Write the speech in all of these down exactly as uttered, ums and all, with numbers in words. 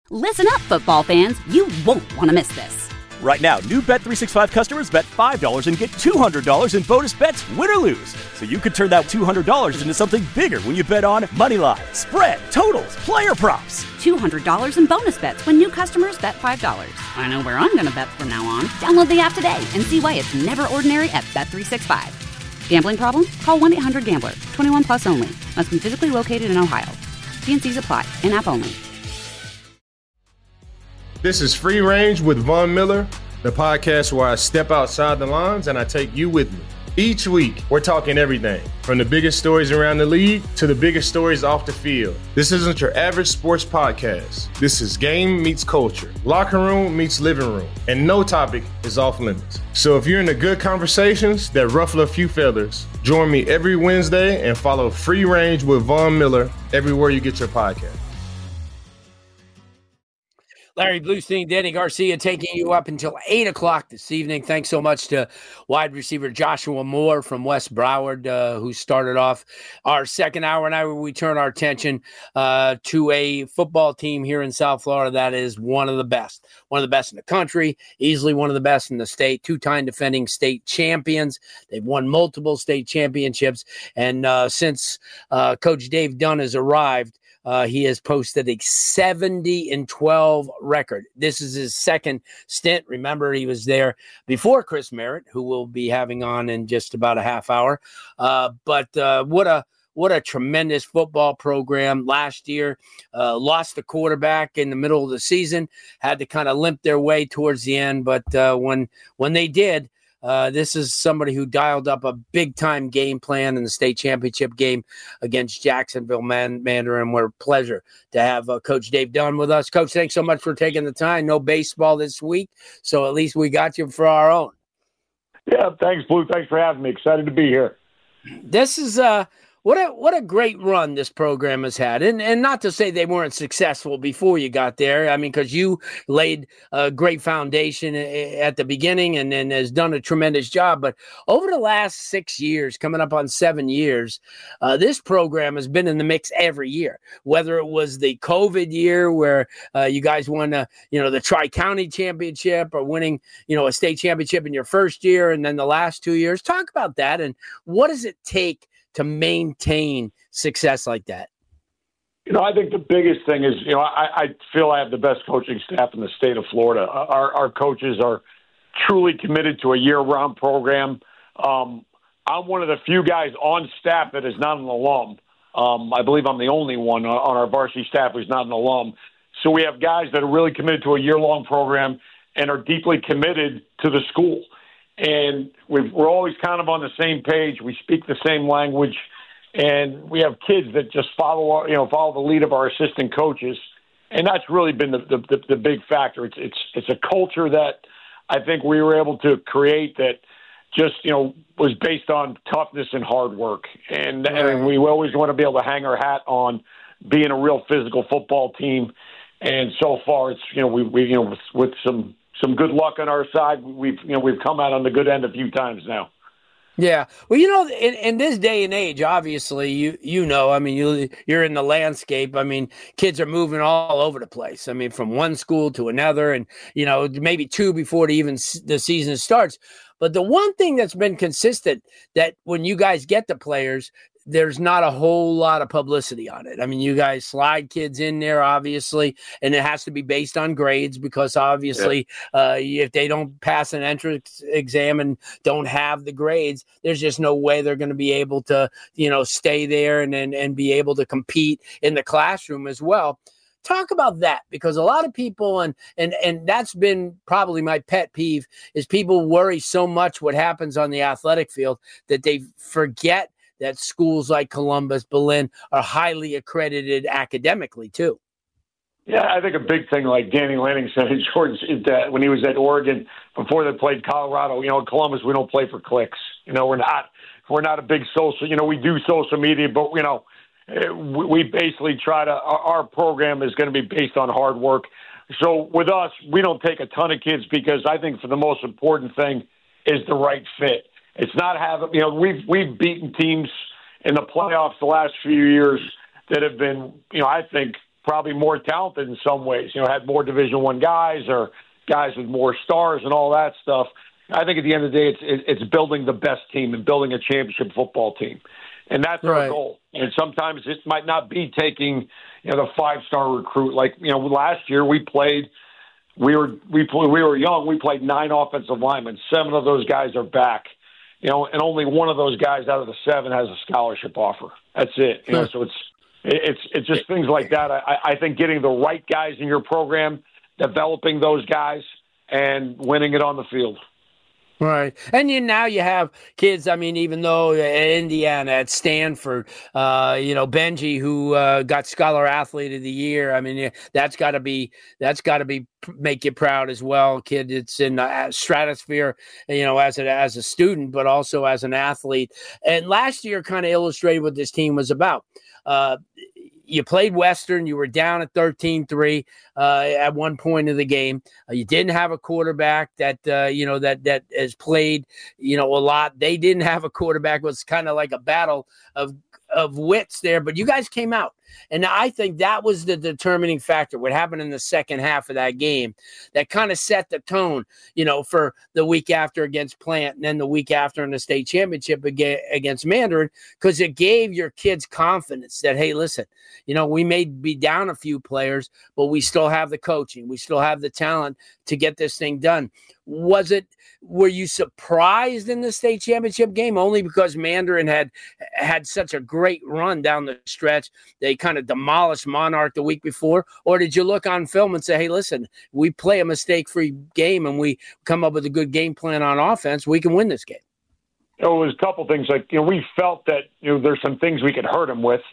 Listen up, football fans. You won't want to miss this. Right now, new Bet three sixty-five customers bet five dollars and get two hundred dollars in bonus bets, win or lose. So you could turn that two hundred dollars into something bigger when you bet on moneyline, spread, totals, player props. two hundred dollars in bonus bets when new customers bet five dollars. I know where I'm going to bet from now on. Download the app today and see why it's never ordinary at Bet three sixty-five. Gambling problem? Call one eight hundred gambler. twenty-one plus only. Must be physically located in Ohio. T and C's apply. In-app only. This is Free Range with Von Miller, the podcast where I step outside the lines and I take you with me. Each week, we're talking everything, from the biggest stories around the league to the biggest stories off the field. This isn't your average sports podcast. This is game meets culture, locker room meets living room, and no topic is off limits. So if you're into good conversations that ruffle a few feathers, join me every Wednesday and follow Free Range with Von Miller everywhere you get your podcast. Larry Bluestein, Danny Garcia taking you up until eight o'clock this evening. Thanks so much to wide receiver Joshua Moore from West Broward, uh, who started off our second hour. Now we turn our attention uh, to a football team here in South Florida that is one of the best, one of the best in the country, easily one of the best in the state, two-time defending state champions. They've won multiple state championships. And uh, since uh, Coach Dave Dunn has arrived, Uh, he has posted a seventy and twelve record. This is his second stint. Remember, he was there before Chris Merritt, who we'll be having on in just about a half hour. Uh, but uh, what a what a tremendous football program last year. Uh, lost the quarterback in the middle of the season, had to kind of limp their way towards the end. But uh, when when they did, Uh, this is somebody who dialed up a big-time game plan in the state championship game against Jacksonville Man- Mandarin. We're a pleasure to have uh, Coach Dave Dunn with us. Coach, thanks so much for taking the time. No baseball this week, so at least we got you for our own. Yeah, thanks, Blue. Thanks for having me. Excited to be here. This is uh, what a what a great run this program has had, and and not to say they weren't successful before you got there. I mean, because you laid a great foundation at the beginning, and then has done a tremendous job. But over the last six years, coming up on seven years, uh, this program has been in the mix every year. Whether it was the COVID year where uh, you guys won, uh, you know, the Tri-County Championship, or winning, you know, a state championship in your first year, and then the last two years. Talk about that, and what does it take to maintain success like that? You know, I think the biggest thing is, you know, I, I feel I have the best coaching staff in the state of Florida. Our, our coaches are truly committed to a year-round program. Um, I'm one of the few guys on staff that is not an alum. Um, I believe I'm the only one on, on our varsity staff who's not an alum. So we have guys that are really committed to a year-long program and are deeply committed to the school. And we've, we're always kind of on the same page. We speak the same language, and we have kids that just follow, our, you know, follow the lead of our assistant coaches, and that's really been the the, the, the big factor. It's it's it's a culture that I think we were able to create that just, you know, was based on toughness and hard work, and, right. and we always want to be able to hang our hat on being a real physical football team. And so far, it's, you know, we we you know with, with some. Some good luck on our side. We've, you know, we've come out on the good end a few times now. Yeah. Well, you know, in, in this day and age, obviously, you you know, I mean, you, you're in the landscape. I mean, kids are moving all over the place. I mean, from one school to another, and, you know, maybe two before the even the season starts. But the one thing that's been consistent, that when you guys get the players, there's not a whole lot of publicity on it. I mean, you guys slide kids in there, obviously, and it has to be based on grades, because obviously yeah. uh, if they don't pass an entrance exam and don't have the grades, there's just no way they're going to be able to, you know, stay there and, and, and be able to compete in the classroom as well. Talk about that, because a lot of people, and and and that's been probably my pet peeve, is people worry so much what happens on the athletic field that they forget that schools like Columbus, Berlin are highly accredited academically too. Yeah, I think a big thing, like Danny Lanning said in Jordan, is that when he was at Oregon before they played Colorado, you know, in Columbus, we don't play for clicks. You know, we're not we're not a big social. You know, we do social media, but you know, we basically try to. Our program is going to be based on hard work. So with us, we don't take a ton of kids, because I think for the most important thing is the right fit. It's not having, you know, we've we've beaten teams in the playoffs the last few years that have been, you know, I think probably more talented in some ways, you know, had more Division One guys or guys with more stars and all that stuff. I think at the end of the day, it's it's building the best team and building a championship football team. And that's right. our goal. And sometimes it might not be taking, you know, the five-star recruit. Like, you know, last year we played, we were we we were young. We played nine offensive linemen. Seven of those guys are back, you know, and only one of those guys out of the seven has a scholarship offer. That's it. You know, so it's it's it's just things like that. I, I think getting the right guys in your program, developing those guys, and winning it on the field. Right. And you now you have kids, I mean, even though at Indiana, at Stanford, uh, you know, Benji, who uh, got Scholar Athlete of the Year, I mean, that's got to be, that's got to be, make you proud as well, kid. It's in the stratosphere, you know, as a, as a student, but also as an athlete. And last year kind of illustrated what this team was about. Uh, You played Western. You were down at thirteen three uh, at one point of the game. Uh, you didn't have a quarterback that uh, you know that that has played you know a lot. They didn't have a quarterback. It was kind of like a battle of of wits there. But you guys came out, and I think that was the determining factor. What happened in the second half of that game that kind of set the tone, you know, for the week after against Plant, and then the week after in the state championship against Mandarin, because it gave your kids confidence that, hey, listen, you know, we may be down a few players, but we still have the coaching. We still have the talent to get this thing done. Was it, were you surprised in the state championship game only because Mandarin had had such a great run down the stretch? They kind of demolished Monarch the week before, or did you look on film and say, hey, listen, we play a mistake-free game and we come up with a good game plan on offense, we can win this game? It was a couple things. Like, you know, we felt that, you know, there's some things we could hurt them with,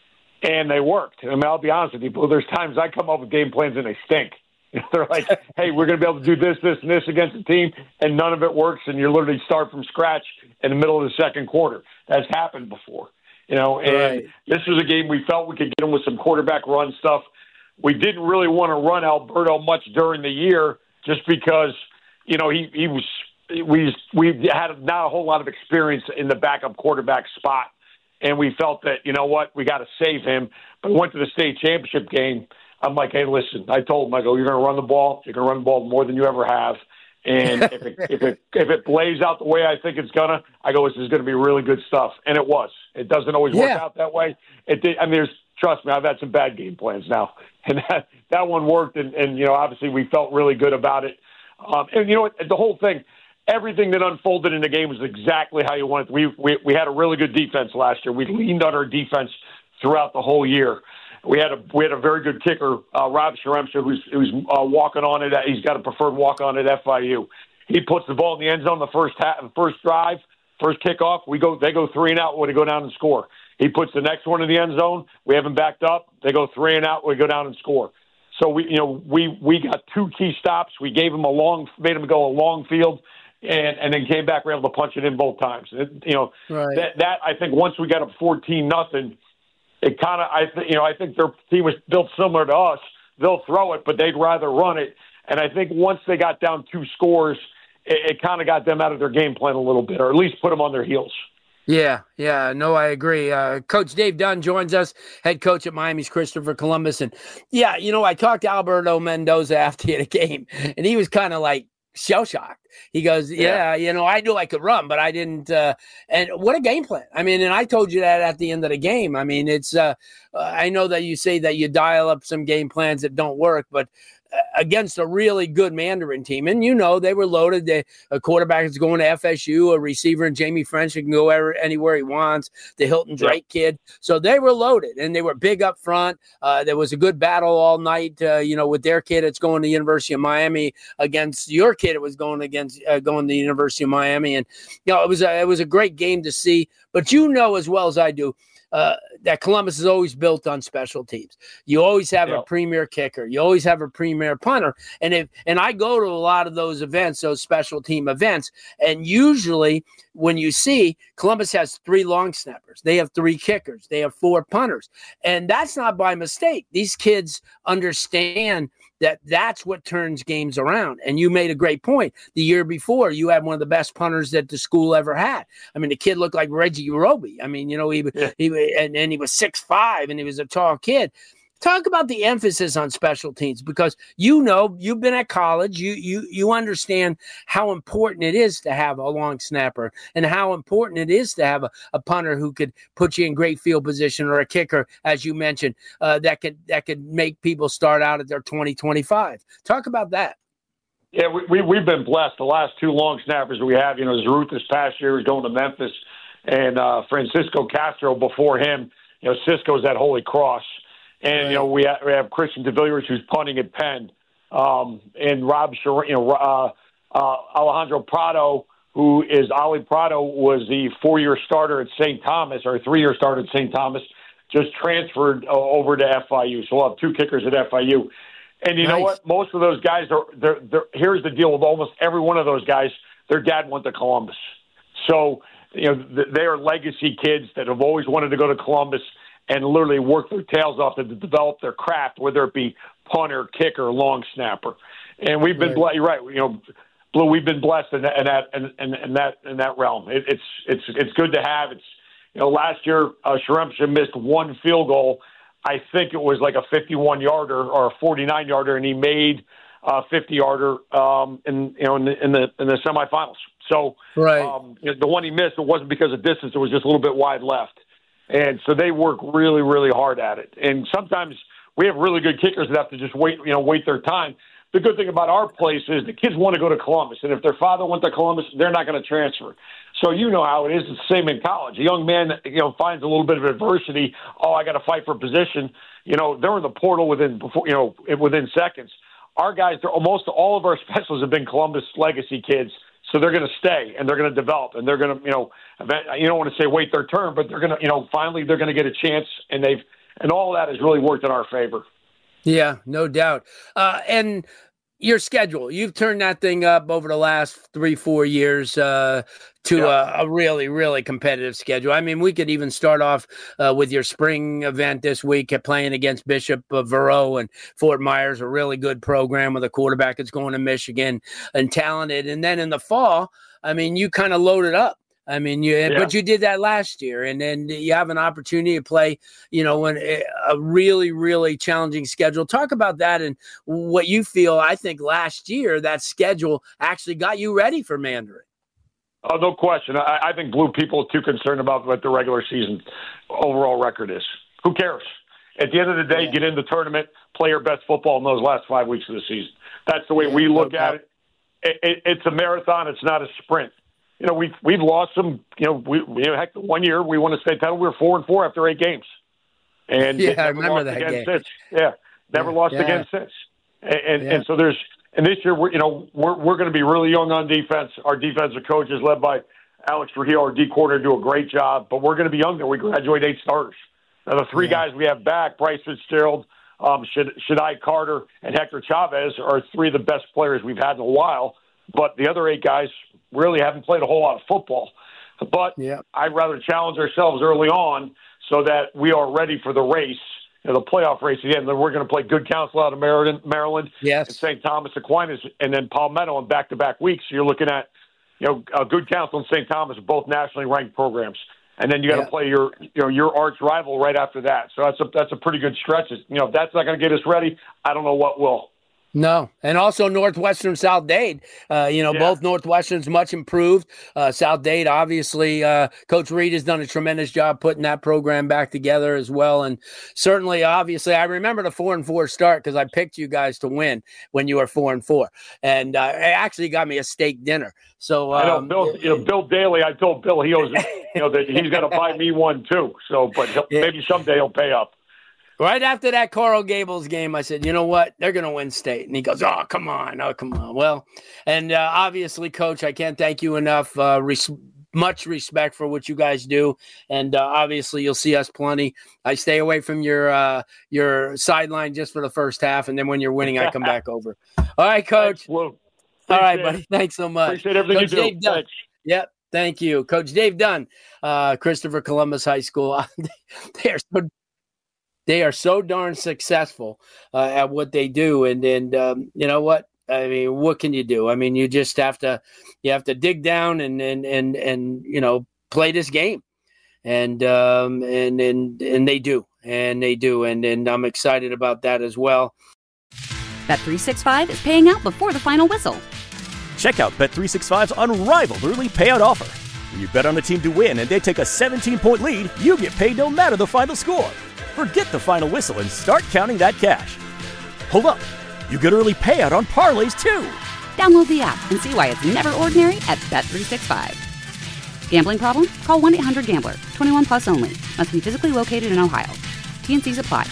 and they worked. I mean, I'll be honest with you, but there's times I come up with game plans and they stink. They're like, hey, we're going to be able to do this, this, and this against the team, and none of it works, and you literally start from scratch in the middle of the second quarter. That's happened before, you know, and right. This was a game we felt we could get them with some quarterback run stuff. We didn't really want to run Alberto much during the year just because, you know, he, he was we we had not a whole lot of experience in the backup quarterback spot, and we felt that, you know what, we got to save him. But we went to the state championship game. I'm like, hey, listen, I told him, I go, you're going to run the ball. You're going to run the ball more than you ever have. And if it, if it if it plays out the way I think it's going to, I go, this is going to be really good stuff. And it was. It doesn't always work yeah. out that way. It did. I mean, there's, trust me, I've had some bad game plans now. And that, that one worked. And, and, you know, obviously we felt really good about it. Um, and, you know what, the whole thing, everything that unfolded in the game was exactly how you wanted. We, we, we had a really good defense last year. We leaned on our defense throughout the whole year. We had a we had a very good kicker, uh, Rob Sharemsa, who's who's uh, walking on it. He's got a preferred walk on at F I U. He puts the ball in the end zone the first half, first drive, first kickoff. We go they go three and out when they go down and score. He puts the next one in the end zone. We haven't backed up. They go three and out. We go down and score. So we you know we we got two key stops. We gave him a long made him go a long field. And, and then came back. We were able to punch it in both times. It, you know right. that that I think once we got up fourteen nothing. It kind of, I think, you know, I think their team was built similar to us. They'll throw it, but they'd rather run it. And I think once they got down two scores, it, it kind of got them out of their game plan a little bit, or at least put them on their heels. Yeah, yeah, no, I agree. Uh, Coach Dave Dunn joins us, head coach at Miami's Christopher Columbus. And, yeah, you know, I talked to Alberto Mendoza after the game, and he was kind of like, shell-shocked. He goes, yeah, yeah, you know, I knew I could run, but I didn't. Uh, and what a game plan. I mean, and I told you that at the end of the game. I mean, it's, uh, I know that you say that you dial up some game plans that don't work, but against a really good Mandarin team. And, you know, they were loaded. They, a quarterback is going to F S U, a receiver in Jamie French can go ever, anywhere he wants, the Hilton Drake yeah. kid. So they were loaded, and they were big up front. Uh, there was a good battle all night, uh, you know, with their kid. It's going to the University of Miami against your kid. It was going against uh, going to the University of Miami. And, you know, it was a, it was a great game to see. But you know as well as I do, Uh, that Columbus is always built on special teams. You always have yeah. a premier kicker. You always have a premier punter. And if and I go to a lot of those events, those special team events, and usually when you see Columbus has three long snappers, they have three kickers, they have four punters. And that's not by mistake. These kids understand that that's what turns games around. And you made a great point. The year before, you had one of the best punters that the school ever had. I mean, the kid looked like Reggie Roby. I mean, you know, he, yeah. he and, and he was six five, and he was a tall kid. Talk about the emphasis on special teams, because you know, you've been at college, you you you understand how important it is to have a long snapper and how important it is to have a, a punter who could put you in great field position, or a kicker, as you mentioned, uh, that could that could make people start out at their twenty, twenty-five. Talk about that. Yeah, we, we, we've been blessed. The last two long snappers we have, you know, Zeruth this past year is going to Memphis, and uh, Francisco Castro before him. You know, Cisco's at Holy Cross. And, right. you know, we have, we have Christian DeVilliers who's punting at Penn. Um, and Rob, Shar- you know, uh, uh, Alejandro Prado, who is Ali Prado, was the four-year starter at Saint Thomas, or three-year starter at Saint Thomas, just transferred uh, over to F I U. So we'll have two kickers at F I U. And you nice. know what? Most of those guys are they're, they're, here's the deal with almost every one of those guys. Their dad went to Columbus. So, you know, they are legacy kids that have always wanted to go to Columbus and literally work their tails off to develop their craft, whether it be punter, kicker, long snapper. And we've been, right. you're right, you know, Blue, we've been blessed in that, in that, in, in that, in that realm. It, it's, it's, it's good to have. It's, you know, last year, uh, Shremsha missed one field goal. I think it was like a fifty-one yarder or a forty-nine yarder, and he made a fifty yarder um, in you know in the in the, in the semifinals. So right. um, the one he missed, it wasn't because of distance; it was just a little bit wide left. And so they work really, really hard at it. And sometimes we have really good kickers that have to just wait, you know, wait their time. The good thing about our place is the kids want to go to Columbus, and if their father went to Columbus, they're not going to transfer. So you know how it is. It's the same in college. A young man, you know, finds a little bit of adversity. Oh, I got to fight for position. You know, they're in the portal within, before, you know, within seconds. Our guys, almost all of our specials have been Columbus legacy kids, so they're going to stay and they're going to develop and they're going to, you know, you don't want to say wait their turn, but they're going to, you know, finally they're going to get a chance, and they've, and all of that has really worked in our favor. Yeah, no doubt. Uh, and your schedule, you've turned that thing up over the last three, four years uh, to yeah. a, a really, really competitive schedule. I mean, we could even start off uh, with your spring event this week at playing against Bishop uh, Verot and Fort Myers, a really good program with a quarterback that's going to Michigan and talented. And then in the fall, I mean, you kind of loaded up. I mean, you, yeah. but you did that last year, and then you have an opportunity to play, you know, when a really, really challenging schedule. Talk about that and what you feel. I think last year that schedule actually got you ready for Mandarin. Oh, no question. I, I think Blue people are too concerned about what the regular season overall record is. Who cares? At the end of the day, yeah. get in the tournament, play your best football in those last five weeks of the season. That's the way yeah, we look no at it. It, it. It's a marathon. It's not a sprint. You know, we've we've lost some. You know, we, we heck, one year we won a state title. We were four and four after eight games, and yeah, I remember that game. Since. Yeah, never yeah, lost yeah. again since. And and, yeah. and so there's and this year we're you know we're we're going to be really young on defense. Our defensive coach is led by Alex Trujillo. Our D coordinator do a great job, but we're going to be young there. We graduate eight starters. Now the three yeah. guys we have back, Bryce Fitzgerald, um, Shaddai Carter, and Hector Chavez, are three of the best players we've had in a while. But the other eight guys really haven't played a whole lot of football. But yeah. I'd rather challenge ourselves early on so that we are ready for the race, you know, the playoff race again. Then we're going to play Good Counsel out of Maryland, Maryland yes. and Saint Thomas Aquinas, and then Palmetto in back-to-back weeks. So you're looking at, you know, uh, Good Counsel and Saint Thomas are both nationally ranked programs. And then you got to yeah. play your, you know, your arch rival right after that. So that's a that's a pretty good stretch. You know, if that's not going to get us ready, I don't know what will. No, and also Northwestern South Dade. Uh, you know, yeah. both Northwesterns much improved. Uh, South Dade, obviously, uh, Coach Reed has done a tremendous job putting that program back together as well. And certainly, obviously, I remember the four and four start because I picked you guys to win when you were four and four, and uh, it actually got me a steak dinner. So um, I know Bill, you know, Bill Daly. I told Bill he owes, you know, that he's got to buy me one too. So, but he'll, yeah. maybe someday he'll pay up. Right after that Coral Gables game, I said, you know what? They're going to win state. And he goes, oh, come on. Oh, come on. Well, and uh, obviously, Coach, I can't thank you enough. Uh, res- much respect for what you guys do. And uh, obviously, you'll see us plenty. I stay away from your uh, your sideline just for the first half. And then when you're winning, I come back over. All right, Coach. Thanks, All right, buddy. It. Thanks so much. Appreciate everything Coach you do. Dave Dunn. Yep. Thank you. Coach Dave Dunn, uh, Christopher Columbus High School. they are so They are so darn successful uh, at what they do, and and um, you know what? I mean, what can you do? I mean, you just have to you have to dig down and and and and you know play this game, and um, and and and they do, and they do, and, and I'm excited about that as well. Bet three sixty-five is paying out before the final whistle. Check out Bet three sixty-five's unrivaled early payout offer. When you bet on a team to win and they take a seventeen-point lead, you get paid no matter the final score. Forget the final whistle and start counting that cash. Hold up. You get early payout on parlays, too. Download the app and see why it's never ordinary at Bet three sixty-five. Gambling problem? Call one eight hundred gambler. twenty-one plus only. Must be physically located in Ohio. T and C's apply.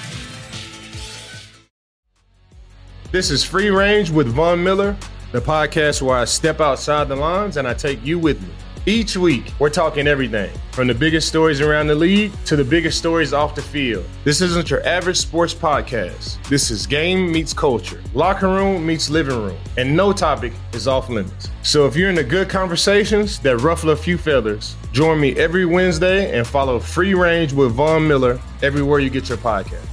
This is Free Range with Von Miller, the podcast where I step outside the lines and I take you with me. Each week, we're talking everything from the biggest stories around the league to the biggest stories off the field. This isn't your average sports podcast. This is game meets culture, locker room meets living room, and no topic is off limits. So if you're into good conversations that ruffle a few feathers, join me every Wednesday and follow Free Range with Von Miller everywhere you get your podcast.